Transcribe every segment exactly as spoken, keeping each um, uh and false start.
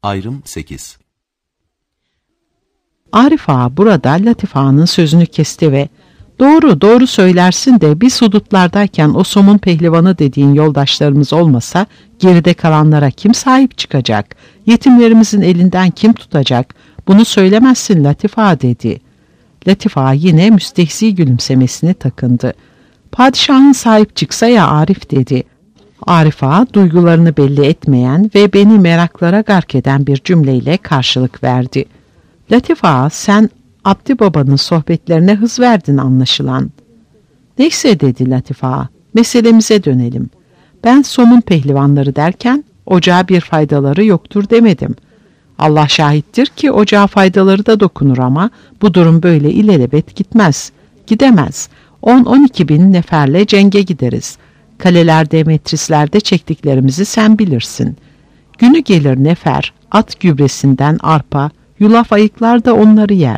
Ayrım sekiz. Arif Ağa burada Latif Ağa'nın sözünü kesti ve "Doğru, doğru söylersin de biz hudutlardayken o somun pehlivanı dediğin yoldaşlarımız olmasa geride kalanlara kim sahip çıkacak? Yetimlerimizin elinden kim tutacak? Bunu söylemezsin Latif Ağa" dedi. Latif Ağa yine müstehzi gülümsemesini takındı. "Padişahın sahip çıksa ya Arif" dedi. Arif Ağa duygularını belli etmeyen ve beni meraklara gark eden bir cümleyle karşılık verdi. "Latif Ağa, sen Abdi Baba'nın sohbetlerine hız verdin anlaşılan." "Neyse" dedi Latif Ağa, "meselemize dönelim. Ben somun pehlivanları derken ocağa bir faydaları yoktur demedim. Allah şahittir ki ocağa faydaları da dokunur ama bu durum böyle ilelebet gitmez. Gidemez. on on iki bin neferle cenge gideriz. Kalelerde, metrislerde çektiklerimizi sen bilirsin. Günü gelir nefer, at gübresinden arpa, yulaf ayıklar da onları yer.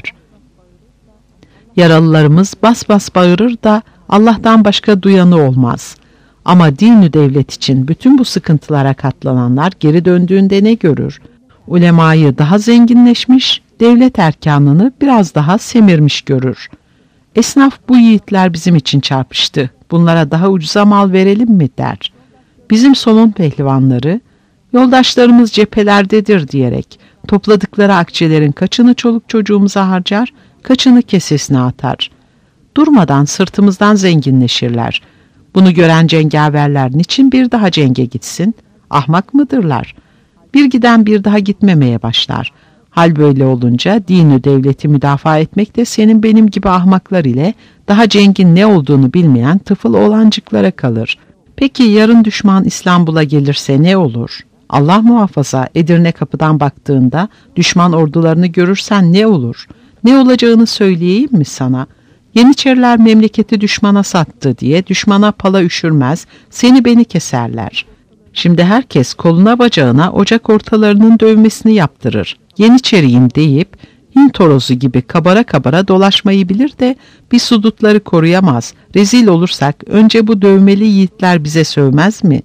Yaralılarımız bas bas bağırır da Allah'tan başka duyanı olmaz. Ama din-i devlet için bütün bu sıkıntılara katlananlar geri döndüğünde ne görür? Ulemayı daha zenginleşmiş, devlet erkanını biraz daha semirmiş görür. Esnaf bu yiğitler bizim için çarpıştı. Bunlara daha ucuza mal verelim mi der. Bizim somun pehlivanları, yoldaşlarımız cephelerdedir diyerek topladıkları akçelerin kaçını çoluk çocuğumuza harcar, kaçını kesesine atar. Durmadan sırtımızdan zenginleşirler. Bunu gören cengaverler niçin bir daha cenge gitsin? Ahmak mıdırlar? Bir giden bir daha gitmemeye başlar. Hal böyle olunca dini devleti müdafaa etmek de senin benim gibi ahmaklar ile daha cengin ne olduğunu bilmeyen tıfıl oğlancıklara kalır. Peki yarın düşman İstanbul'a gelirse ne olur? Allah muhafaza, Edirne kapıdan baktığında düşman ordularını görürsen ne olur? Ne olacağını söyleyeyim mi sana? Yeniçeriler memleketi düşmana sattı diye düşmana pala üşürmez, seni beni keserler. Şimdi herkes koluna bacağına ocak ortalarının dövmesini yaptırır. Yeniçeriyim deyip Hint horozu gibi kabara kabara dolaşmayı bilir de bir sudutları koruyamaz. Rezil olursak önce bu dövmeli yiğitler bize sövmez mi?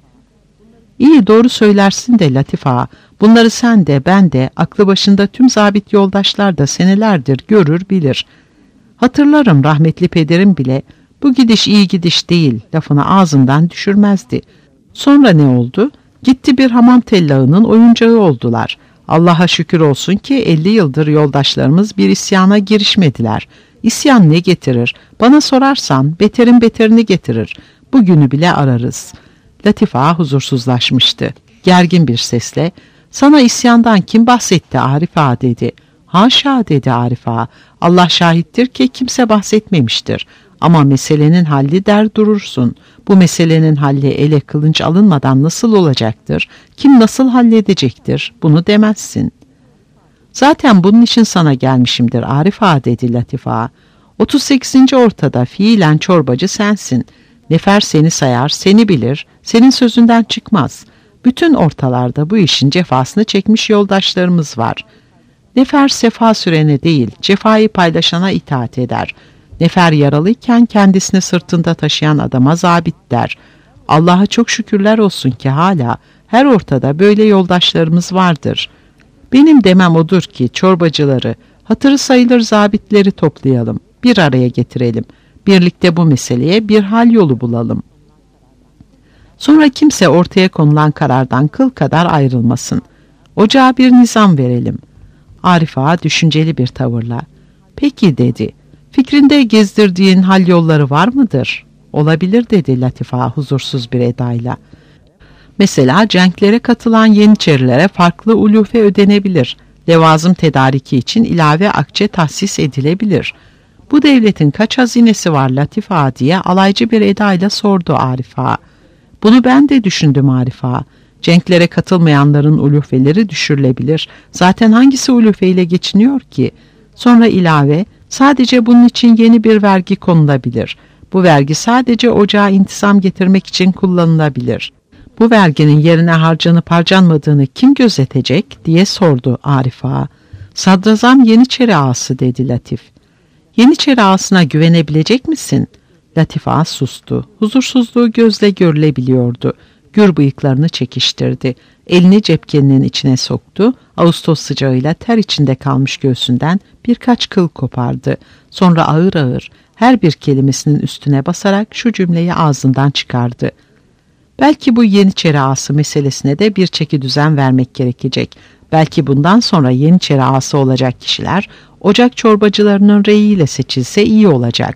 İyi, doğru söylersin de Latif Ağa. Bunları sen de ben de aklı başında tüm zabit yoldaşlar da senelerdir görür bilir. Hatırlarım rahmetli pederim bile bu gidiş iyi gidiş değil lafını ağzından düşürmezdi. Sonra ne oldu? Gitti bir hamam tellağının oyuncağı oldular. Allah'a şükür olsun ki elli yıldır yoldaşlarımız bir isyana girişmediler. İsyan ne getirir? Bana sorarsan beterin beterini getirir. Bugünü bile ararız. Latif Ağa huzursuzlaşmıştı. Gergin bir sesle, "Sana isyandan kim bahsetti Arif Ağa?" dedi. "Haşa" dedi Arif Ağa. "Allah şahittir ki kimse bahsetmemiştir. Ama meselenin halli der durursun. Bu meselenin halli ele kılınç alınmadan nasıl olacaktır? Kim nasıl halledecektir? Bunu demezsin." "Zaten bunun için sana gelmişimdir Arif Ağa" dedi Latif Ağa. otuz sekizinci ortada fiilen çorbacı sensin. Nefer seni sayar, seni bilir, senin sözünden çıkmaz. Bütün ortalarda bu işin cefasını çekmiş yoldaşlarımız var. Nefer sefa sürene değil, cefayı paylaşana itaat eder. Nefer yaralıyken kendisini sırtında taşıyan adama zabit der. Allah'a çok şükürler olsun ki hala her ortada böyle yoldaşlarımız vardır. Benim demem odur ki çorbacıları, hatırı sayılır zabitleri toplayalım, bir araya getirelim. Birlikte bu meseleye bir hal yolu bulalım. Sonra kimse ortaya konulan karardan kıl kadar ayrılmasın. Ocağa bir nizam verelim." Arif Ağa düşünceli bir tavırla, "Peki" dedi. "Fikrinde gezdirdiğin hal yolları var mıdır?" "Olabilir" dedi Latif Ağa huzursuz bir edayla. "Mesela cenklere katılan Yeniçerilere farklı ulufe ödenebilir. Levazım tedariki için ilave akçe tahsis edilebilir. Bu devletin kaç hazinesi var Latif Ağa diye alaycı bir edayla sordu Arif Ağa. "Bunu ben de düşündüm Arif Ağa. Cenklere katılmayanların ulufeleri düşürülebilir. Zaten hangisi ulufeyle geçiniyor ki?" Sonra ilave, "Sadece bunun için yeni bir vergi konulabilir. Bu vergi sadece ocağa intisam getirmek için kullanılabilir. Bu verginin yerine harcanıp harcanmadığını kim gözetecek?" diye sordu Arif Ağa. "Sadrazam Yeniçeri ağası" dedi Latif. "Yeniçeri ağasına güvenebilecek misin?" Latif Ağa sustu. Huzursuzluğu gözle görülebiliyordu. Gür bıyıklarını çekiştirdi. Elini cepkeninin içine soktu. Ağustos sıcağıyla ter içinde kalmış göğsünden birkaç kıl kopardı. Sonra ağır ağır her bir kelimesinin üstüne basarak şu cümleyi ağzından çıkardı. Belki bu Yeniçeri ağası meselesine de bir çeki düzen vermek gerekecek. Belki bundan sonra Yeniçeri ağası olacak kişiler ocak çorbacılarının reyiyle seçilse iyi olacak.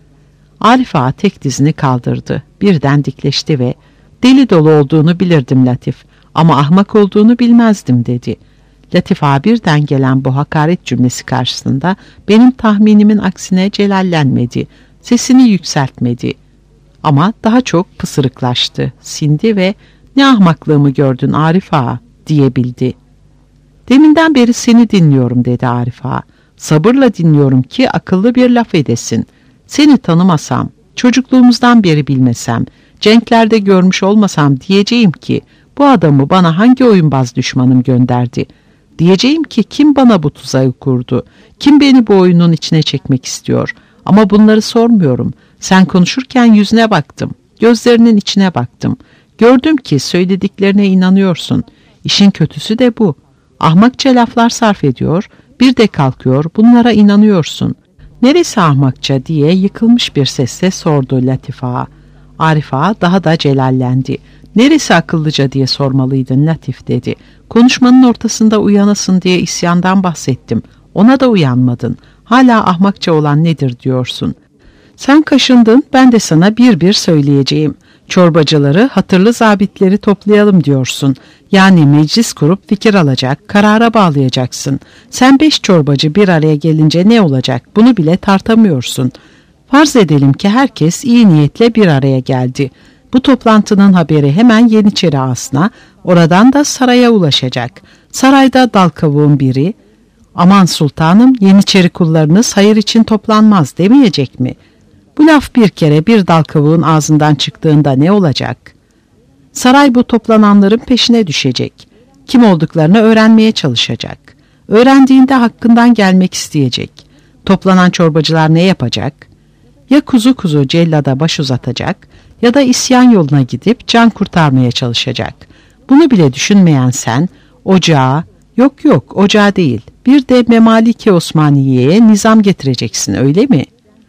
Arif Ağa tek dizini kaldırdı. Birden dikleşti ve "Deli dolu olduğunu bilirdim Latif ama ahmak olduğunu bilmezdim" dedi. Latif Ağa birden gelen bu hakaret cümlesi karşısında benim tahminimin aksine celallenmedi, sesini yükseltmedi. Ama daha çok pısırıklaştı, sindi ve "Ne ahmaklığımı gördün Arif Ağa?" diyebildi. "Deminden beri seni dinliyorum" dedi Arif Ağa. "Sabırla dinliyorum ki akıllı bir laf edesin. Seni tanımasam, çocukluğumuzdan beri bilmesem, cenklerde görmüş olmasam diyeceğim ki bu adamı bana hangi oyunbaz düşmanım gönderdi? Diyeceğim ki kim bana bu tuzağı kurdu? Kim beni bu oyunun içine çekmek istiyor? Ama bunları sormuyorum. Sen konuşurken yüzüne baktım, gözlerinin içine baktım. Gördüm ki söylediklerine inanıyorsun. İşin kötüsü de bu. Ahmakça laflar sarf ediyor, bir de kalkıyor bunlara inanıyorsun. Neresi ahmakça diye yıkılmış bir sesle sordu Latif Ağa. Arif Ağa daha da celallendi. Neresi akıllıca diye sormalıydın Latif dedi. Konuşmanın ortasında uyanasın diye isyandan bahsettim. Ona da uyanmadın. Hala ahmakça olan nedir diyorsun. Sen kaşındın, ben de sana bir bir söyleyeceğim. Çorbacıları, hatırlı zabitleri toplayalım diyorsun. Yani meclis kurup fikir alacak, karara bağlayacaksın. Sen beş çorbacı bir araya gelince ne olacak? Bunu bile tartamıyorsun. Farz edelim ki herkes iyi niyetle bir araya geldi. Bu toplantının haberi hemen Yeniçeri ağasına, oradan da saraya ulaşacak. Sarayda dal kavuğun biri, "Aman sultanım, Yeniçeri kullarınız hayır için toplanmaz" demeyecek mi? Bu laf bir kere bir dal kavuğun ağzından çıktığında ne olacak? Saray bu toplananların peşine düşecek. Kim olduklarını öğrenmeye çalışacak. Öğrendiğinde hakkından gelmek isteyecek. Toplanan çorbacılar ne yapacak? Ya kuzu kuzu cellada baş uzatacak ya da isyan yoluna gidip can kurtarmaya çalışacak. Bunu bile düşünmeyen sen ocağa, yok yok ocağa değil, bir de Memalike Osmaniye'ye nizam getireceksin, öyle mi?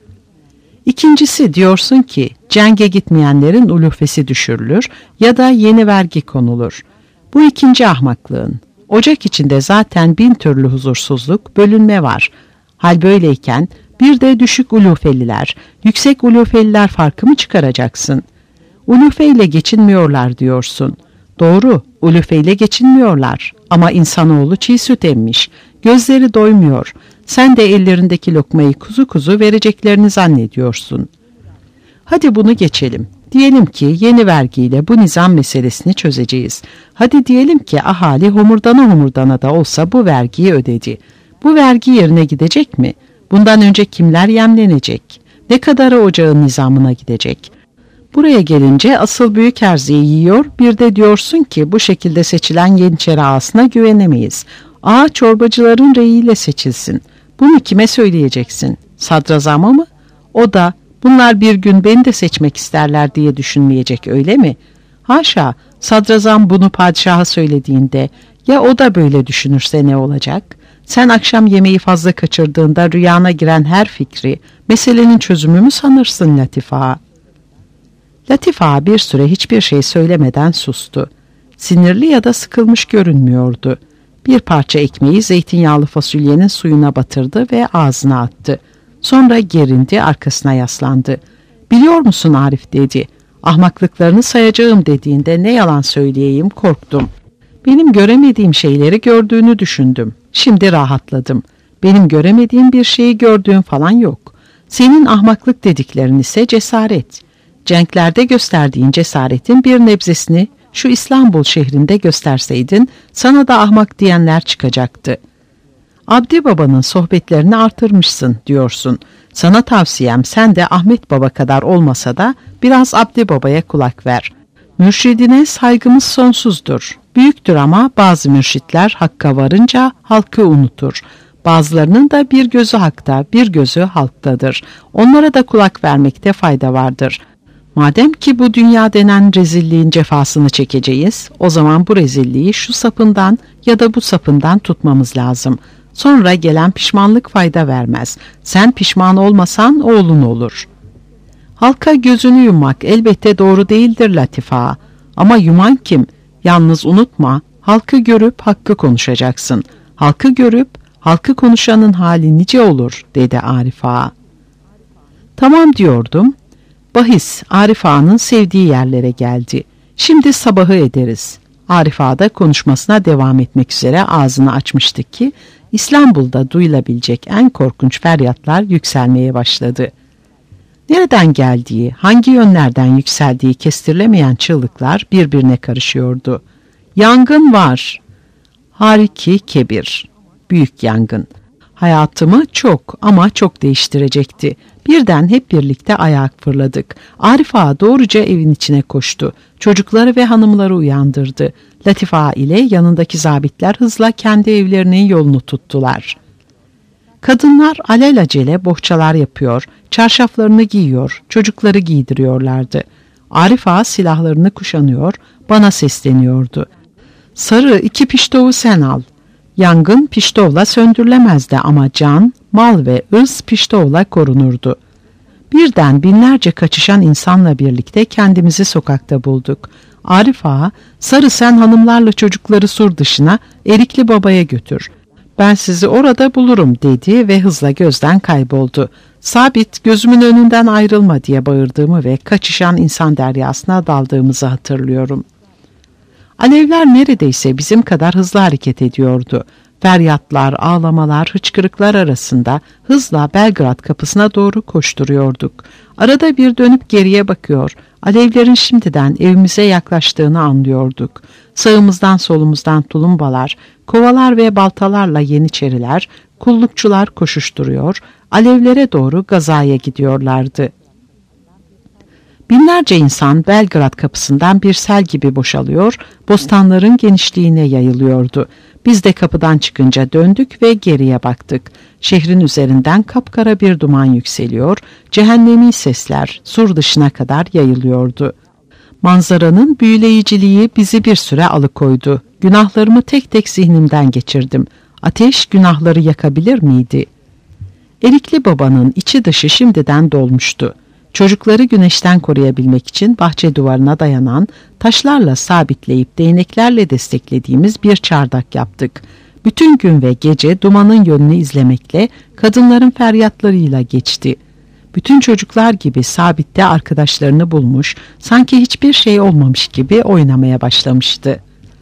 İkincisi diyorsun ki cenge gitmeyenlerin ulufesi düşürülür ya da yeni vergi konulur. Bu ikinci ahmaklığın. Ocak içinde zaten bin türlü huzursuzluk, bölünme var. Hal böyleyken bir de düşük ulufeliler, yüksek ulufeliler farkı mı çıkaracaksın? Ulufeyle geçinmiyorlar diyorsun. Doğru, ulufeyle geçinmiyorlar ama insanoğlu çiğ süt emmiş, gözleri doymuyor. Sen de ellerindeki lokmayı kuzu kuzu vereceklerini zannediyorsun. Hadi bunu geçelim. Diyelim ki yeni vergiyle bu nizam meselesini çözeceğiz. Hadi diyelim ki ahali homurdana homurdana da olsa bu vergiyi ödedi. Bu vergi yerine gidecek mi? Bundan önce kimler yemlenecek? Ne kadarı ocağın nizamına gidecek? Buraya gelince asıl büyük erziyi yiyor, bir de diyorsun ki bu şekilde seçilen Yeniçeri ağasına güvenemeyiz. Ağa çorbacıların reyiyle seçilsin. Bunu kime söyleyeceksin? Sadrazama mı? O da bunlar bir gün beni de seçmek isterler diye düşünmeyecek, öyle mi? Haşa, sadrazam bunu padişaha söylediğinde ya o da böyle düşünürse ne olacak? Sen akşam yemeği fazla kaçırdığında rüyana giren her fikri meselenin çözümü mü sanırsın Latif Ağa? Latif Ağa bir süre hiçbir şey söylemeden sustu. Sinirli ya da sıkılmış görünmüyordu. Bir parça ekmeği zeytinyağlı fasulyenin suyuna batırdı ve ağzına attı. Sonra gerindi, arkasına yaslandı. "Biliyor musun Arif?" dedi. "Ahmaklıklarını sayacağım dediğinde ne yalan söyleyeyim, korktum. Benim göremediğim şeyleri gördüğünü düşündüm. Şimdi rahatladım. Benim göremediğim bir şeyi gördüğüm falan yok. Senin ahmaklık dediklerin ise cesaret. Cenklerde gösterdiğin cesaretin bir nebzesini şu İstanbul şehrinde gösterseydin sana da ahmak diyenler çıkacaktı. Abdi Baba'nın sohbetlerini artırmışsın diyorsun. Sana tavsiyem sen de Ahmet Baba kadar olmasa da biraz Abdi Baba'ya kulak ver. Mürşidine saygımız sonsuzdur. Büyüktür ama bazı mürşitler hakka varınca halkı unutur. Bazılarının da bir gözü hakta, bir gözü halktadır. Onlara da kulak vermekte fayda vardır. Madem ki bu dünya denen rezilliğin cefasını çekeceğiz, o zaman bu rezilliği şu sapından ya da bu sapından tutmamız lazım. Sonra gelen pişmanlık fayda vermez. Sen pişman olmasan oğlun olur. Halka gözünü yummak elbette doğru değildir Latifa. Ama yuman kim? Yalnız unutma, halkı görüp hakkı konuşacaksın. Halkı görüp halkı konuşanın hali nice olur, dedi Arif Ağa. Tamam diyordum. Bahis Arif Ağa'nın sevdiği yerlere geldi. Şimdi sabahı ederiz. Arif Ağa da konuşmasına devam etmek üzere ağzını açmıştı ki İstanbul'da duyulabilecek en korkunç feryatlar yükselmeye başladı. Nereden geldiği, hangi yönlerden yükseldiği kestirilemeyen çığlıklar birbirine karışıyordu. Yangın var. Hariki kebir. Büyük yangın. Hayatımı çok ama çok değiştirecekti. Birden hep birlikte ayağa fırladık. Arif Ağa doğruca evin içine koştu. Çocukları ve hanımları uyandırdı. Latif Ağa ile yanındaki zabitler hızla kendi evlerinin yolunu tuttular. Kadınlar alelacele bohçalar yapıyor, çarşaflarını giyiyor, çocukları giydiriyorlardı. Arif Ağa silahlarını kuşanıyor, bana sesleniyordu. Sarı iki piştovu sen al. Yangın piştovla söndürülemezdi ama can, mal ve ırz piştovla korunurdu. Birden binlerce kaçışan insanla birlikte kendimizi sokakta bulduk. Arif Ağa, sarı sen hanımlarla çocukları sur dışına Erikli Baba'ya götür. Ben sizi orada bulurum dedi ve hızla gözden kayboldu. Sabit gözümün önünden ayrılma diye bağırdığımı ve kaçışan insan deryasına daldığımızı hatırlıyorum. Alevler neredeyse bizim kadar hızlı hareket ediyordu. Feryatlar, ağlamalar, hıçkırıklar arasında hızla Belgrad kapısına doğru koşturuyorduk. Arada bir dönüp geriye bakıyor, alevlerin şimdiden evimize yaklaştığını anlıyorduk. Sağımızdan solumuzdan tulumbalar, kovalar ve baltalarla yeniçeriler, kullukçular koşuşturuyor, alevlere doğru gazaya gidiyorlardı. Binlerce insan Belgrad kapısından bir sel gibi boşalıyor, bostanların genişliğine yayılıyordu. Biz de kapıdan çıkınca döndük ve geriye baktık. Şehrin üzerinden kapkara bir duman yükseliyor, cehennemi sesler sur dışına kadar yayılıyordu. Manzaranın büyüleyiciliği bizi bir süre alıkoydu. Günahlarımı tek tek zihnimden geçirdim. Ateş günahları yakabilir miydi? Erikli Baba'nın içi dışı şimdiden dolmuştu. Çocukları güneşten koruyabilmek için bahçe duvarına dayanan, taşlarla sabitleyip değneklerle desteklediğimiz bir çardak yaptık. Bütün gün ve gece dumanın yönünü izlemekle, kadınların feryatlarıyla geçti. Bütün çocuklar gibi sabitte arkadaşlarını bulmuş, sanki hiçbir şey olmamış gibi oynamaya başlamıştı.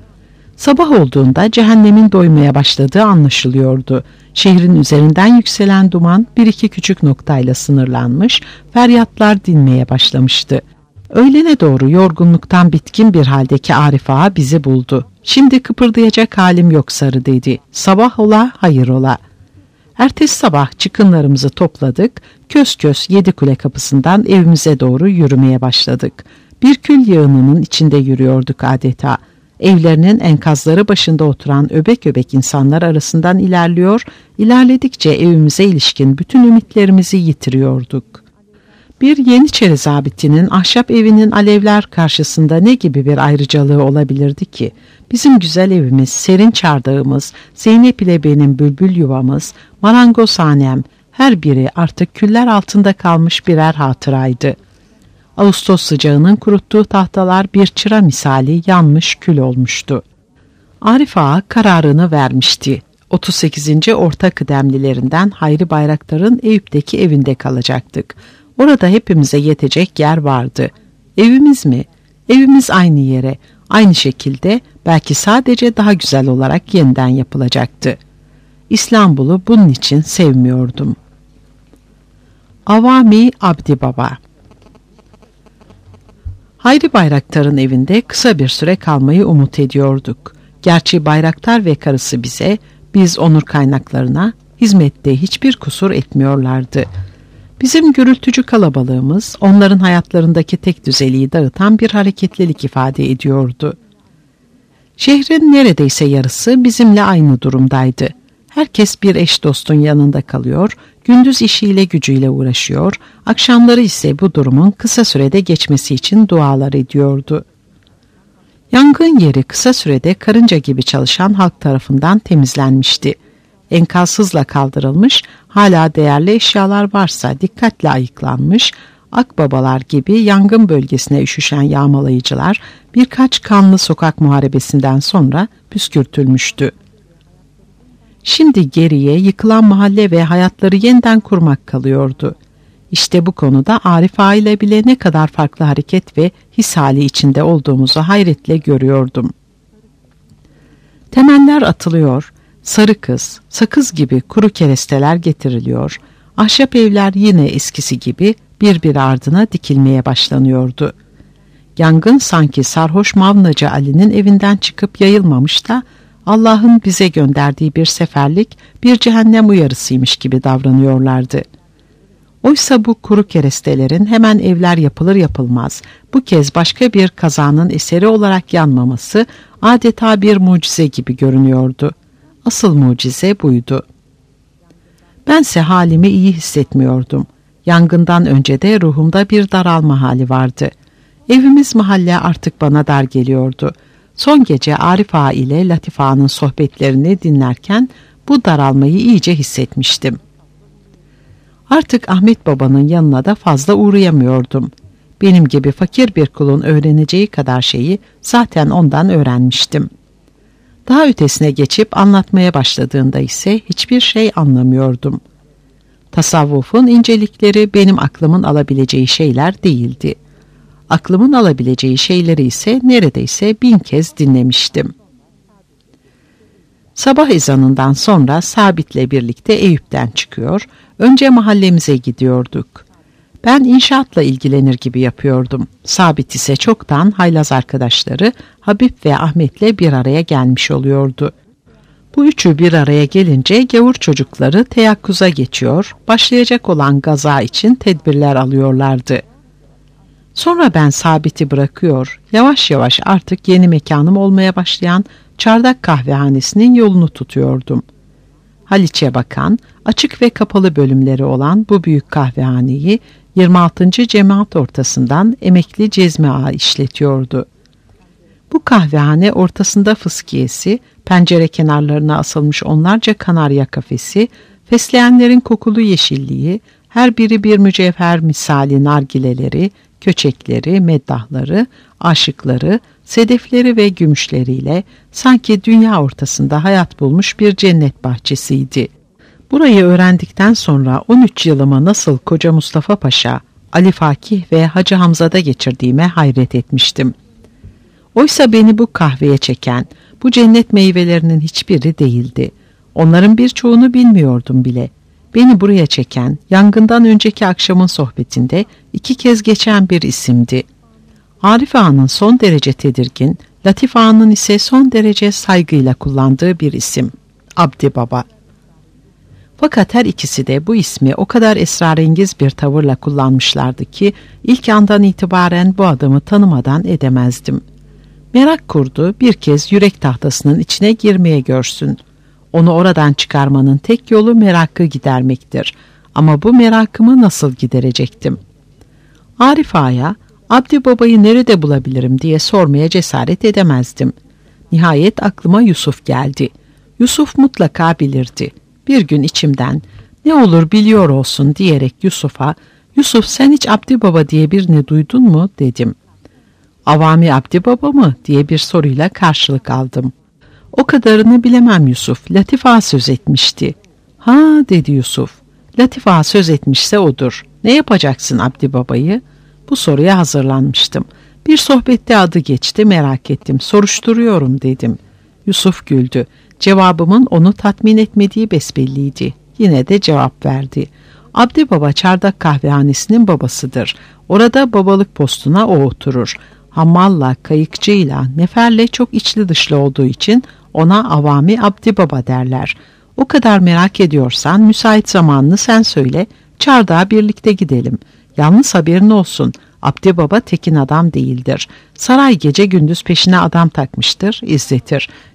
Sabah olduğunda cehennemin doymaya başladığı anlaşılıyordu. Şehrin üzerinden yükselen duman bir iki küçük noktayla sınırlanmış, feryatlar dinmeye başlamıştı. Öğlene doğru yorgunluktan bitkin bir haldeki Arif Ağa bizi buldu. Şimdi kıpırdayacak halim yok sarı dedi. Sabah ola, hayır ola. Ertesi sabah çıkınlarımızı topladık, kös kös Yedikule kapısından evimize doğru yürümeye başladık. Bir kül yığınının içinde yürüyorduk adeta. Evlerinin enkazları başında oturan öbek öbek insanlar arasından ilerliyor, ilerledikçe evimize ilişkin bütün ümitlerimizi yitiriyorduk. Bir Yeniçeri zabitinin ahşap evinin alevler karşısında ne gibi bir ayrıcalığı olabilirdi ki? Bizim güzel evimiz, serin çardağımız, Zeynep ile benim bülbül yuvamız, marangozhanem, her biri artık küller altında kalmış birer hatıraydı. Ağustos sıcağının kuruttuğu tahtalar bir çıra misali yanmış kül olmuştu. Arif Ağa kararını vermişti. otuz sekizinci orta kıdemlilerinden Hayri Bayraktar'ın Eyüp'teki evinde kalacaktık. Orada hepimize yetecek yer vardı. Evimiz mi? Evimiz aynı yere, aynı şekilde belki sadece daha güzel olarak yeniden yapılacaktı. İstanbul'u bunun için sevmiyordum. Avami Abdi Baba. Hayri Bayraktar'ın evinde kısa bir süre kalmayı umut ediyorduk. Gerçi Bayraktar ve karısı bize, biz onur kaynaklarına hizmette hiçbir kusur etmiyorlardı. Bizim gürültücü kalabalığımız onların hayatlarındaki tek düzeliği dağıtan bir hareketlilik ifade ediyordu. Şehrin neredeyse yarısı bizimle aynı durumdaydı. Herkes bir eş dostun yanında kalıyor, gündüz işiyle gücüyle uğraşıyor, akşamları ise bu durumun kısa sürede geçmesi için dualar ediyordu. Yangın yeri kısa sürede karınca gibi çalışan halk tarafından temizlenmişti. Enkaz hızla kaldırılmış, hala değerli eşyalar varsa dikkatle ayıklanmış, akbabalar gibi yangın bölgesine üşüşen yağmalayıcılar birkaç kanlı sokak muharebesinden sonra püskürtülmüştü. Şimdi geriye yıkılan mahalle ve hayatları yeniden kurmak kalıyordu. İşte bu konuda Arif Ağa ile bile ne kadar farklı hareket ve his hali içinde olduğumuzu hayretle görüyordum. Temeller atılıyor, sarı kız, sakız gibi kuru keresteler getiriliyor, ahşap evler yine eskisi gibi birbiri ardına dikilmeye başlanıyordu. Yangın sanki sarhoş Mavnacı Ali'nin evinden çıkıp yayılmamış da Allah'ın bize gönderdiği bir seferlik, bir cehennem uyarısıymış gibi davranıyorlardı. Oysa bu kuru kerestelerin hemen evler yapılır yapılmaz bu kez başka bir kazanın eseri olarak yanmaması adeta bir mucize gibi görünüyordu. Asıl mucize buydu. Bense halimi iyi hissetmiyordum. Yangından önce de ruhumda bir daralma hali vardı. Evimiz mahalle artık bana dar geliyordu. Son gece Arif Ağa ile Latif Ağa'nın sohbetlerini dinlerken bu daralmayı iyice hissetmiştim. Artık Ahmet Baba'nın yanına da fazla uğrayamıyordum. Benim gibi fakir bir kulun öğreneceği kadar şeyi zaten ondan öğrenmiştim. Daha ötesine geçip anlatmaya başladığında ise hiçbir şey anlamıyordum. Tasavvufun incelikleri benim aklımın alabileceği şeyler değildi. Aklımın alabileceği şeyleri ise neredeyse bin kez dinlemiştim. Sabah ezanından sonra Sabit'le birlikte Eyüp'ten çıkıyor, önce mahallemize gidiyorduk. Ben inşaatla ilgilenir gibi yapıyordum. Sabit ise çoktan haylaz arkadaşları Habib ve Ahmet'le bir araya gelmiş oluyordu. Bu üçü bir araya gelince gavur çocukları teyakkuza geçiyor, başlayacak olan gaza için tedbirler alıyorlardı. Sonra ben Sabit'i bırakıyor, yavaş yavaş artık yeni mekanım olmaya başlayan Çardak Kahvehanesi'nin yolunu tutuyordum. Haliç'e bakan, açık ve kapalı bölümleri olan bu büyük kahvehaneyi yirmi altıncı cemaat ortasından emekli Cezmi Ağa işletiyordu. Bu kahvehane ortasında fıskiyesi, pencere kenarlarına asılmış onlarca kanarya kafesi, fesleğenlerin kokulu yeşilliği, her biri bir mücevher misali nargileleri, köçekleri, meddahları, aşıkları, sedefleri ve gümüşleriyle sanki dünya ortasında hayat bulmuş bir cennet bahçesiydi. Burayı öğrendikten sonra on üç yılımı nasıl Koca Mustafa Paşa, Ali Fakih ve Hacı Hamza'da geçirdiğime hayret etmiştim. Oysa beni bu kahveye çeken, bu cennet meyvelerinin hiçbiri değildi. Onların birçoğunu bilmiyordum bile. Beni buraya çeken, yangından önceki akşamın sohbetinde iki kez geçen bir isimdi. Arif Ağa'nın son derece tedirgin, Latif Ağa'nın ise son derece saygıyla kullandığı bir isim, Abdi Baba. Fakat her ikisi de bu ismi o kadar esrarengiz bir tavırla kullanmışlardı ki ilk andan itibaren bu adamı tanımadan edemezdim. Merak kurdu, bir kez yürek tahtasının içine girmeye görsün. Onu oradan çıkarmanın tek yolu merakı gidermektir. Ama bu merakımı nasıl giderecektim? Arif Ağa'ya Abdi Baba'yı nerede bulabilirim diye sormaya cesaret edemezdim. Nihayet aklıma Yusuf geldi. Yusuf mutlaka bilirdi. Bir gün içimden ne olur biliyor olsun diyerek Yusuf'a, "Yusuf, sen hiç Abdi Baba diye birini duydun mu?" dedim. "Avami Abdi Baba mı?" diye bir soruyla karşılık aldım. "O kadarını bilemem Yusuf, Latif Ağa söz etmişti." "Ha," dedi Yusuf, "Latif Ağa söz etmişse odur. Ne yapacaksın Abdi Baba'yı?" Bu soruya hazırlanmıştım. Bir sohbette adı geçti, merak ettim, soruşturuyorum dedim. Yusuf güldü. Cevabımın onu tatmin etmediği besbelliydi. Yine de cevap verdi. "Abdi Baba Çardak Kahvehanesi'nin babasıdır. Orada babalık postuna o oturur. Hammalla, kayıkçıyla, neferle çok içli dışlı olduğu için ona Avami Abdi Baba derler. O kadar merak ediyorsan müsait zamanını sen söyle, Çardak'a birlikte gidelim. Yalnız haberin olsun, Abdi Baba tekin adam değildir. Saray gece gündüz peşine adam takmıştır, izletir.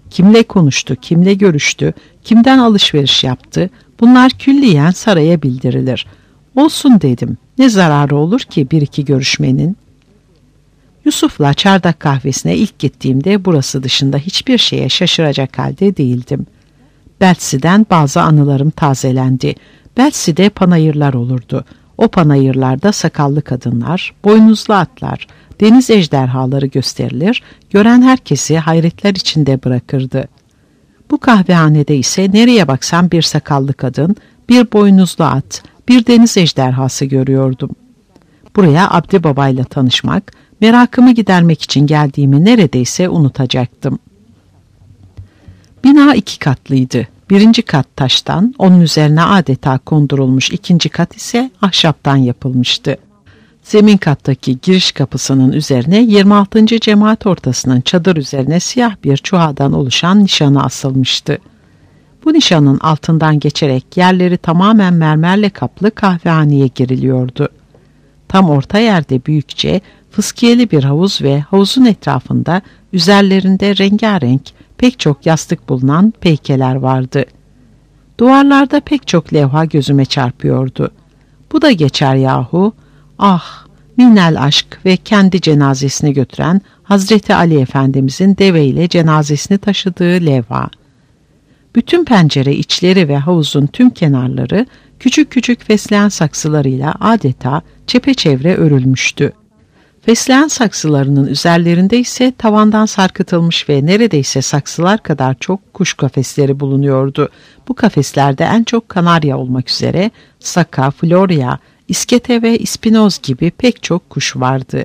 Kimle konuştu, kimle görüştü, kimden alışveriş yaptı, bunlar külliyen saraya bildirilir. Olsun dedim, ne zararı olur ki bir iki görüşmenin? Yusuf'la çardak kahvesine ilk gittiğimde burası dışında hiçbir şeye şaşıracak halde değildim. Belsie'den bazı anılarım tazelendi. Belsie'de panayırlar olurdu. O panayırlarda sakallı kadınlar, boynuzlu atlar, deniz ejderhaları gösterilir, gören herkesi hayretler içinde bırakırdı. Bu kahvehanede ise nereye baksam bir sakallı kadın, bir boynuzlu at, bir deniz ejderhası görüyordum. Buraya Abdi Baba'yla tanışmak, merakımı gidermek için geldiğimi neredeyse unutacaktım. Bina iki katlıydı. Birinci kat taştan, onun üzerine adeta kondurulmuş, ikinci kat ise ahşaptan yapılmıştı. Zemin kattaki giriş kapısının üzerine yirmi altıncı cemaat ortasının çadır üzerine siyah bir çuhadan oluşan nişanı asılmıştı. Bu nişanın altından geçerek yerleri tamamen mermerle kaplı kahvehaneye giriliyordu. Tam orta yerde büyükçe, fıskiyeli bir havuz ve havuzun etrafında üzerlerinde rengarenk pek çok yastık bulunan peykeler vardı. Duvarlarda pek çok levha gözüme çarpıyordu. Bu da geçer yahu. Ah, minnel aşk ve kendi cenazesini götüren Hazreti Ali Efendimizin deveyle cenazesini taşıdığı levha. Bütün pencere içleri ve havuzun tüm kenarları küçük küçük fesleğen saksılarıyla adeta çepeçevre örülmüştü. Fesleğen saksılarının üzerlerinde ise tavandan sarkıtılmış ve neredeyse saksılar kadar çok kuş kafesleri bulunuyordu. Bu kafeslerde en çok kanarya olmak üzere saka, florya, iskete ve ispinoz gibi pek çok kuş vardı.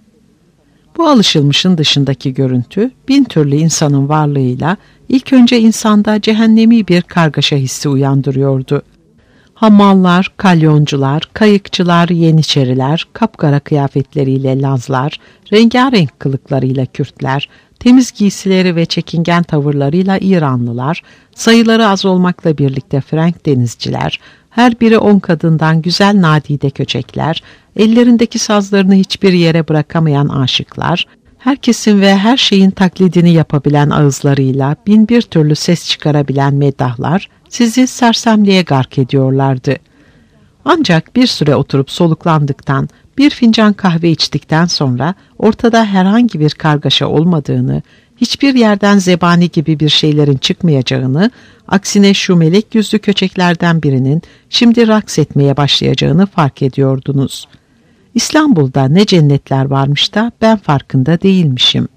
Bu alışılmışın dışındaki görüntü bin türlü insanın varlığıyla ilk önce insanda cehennemi bir kargaşa hissi uyandırıyordu. Hamallar, kalyoncular, kayıkçılar, yeniçeriler, kapkara kıyafetleriyle Lazlar, rengarenk kılıklarıyla Kürtler, temiz giysileri ve çekingen tavırlarıyla İranlılar, sayıları az olmakla birlikte Frank denizciler, her biri on kadından güzel nadide köçekler, ellerindeki sazlarını hiçbir yere bırakamayan aşıklar, herkesin ve her şeyin taklidini yapabilen ağızlarıyla bin bir türlü ses çıkarabilen meddahlar sizi sersemliğe gark ediyorlardı. Ancak bir süre oturup soluklandıktan, bir fincan kahve içtikten sonra ortada herhangi bir kargaşa olmadığını, hiçbir yerden zebani gibi bir şeylerin çıkmayacağını, aksine şu melek yüzlü köçeklerden birinin şimdi raks etmeye başlayacağını fark ediyordunuz. İstanbul'da ne cennetler varmış da ben farkında değilmişim.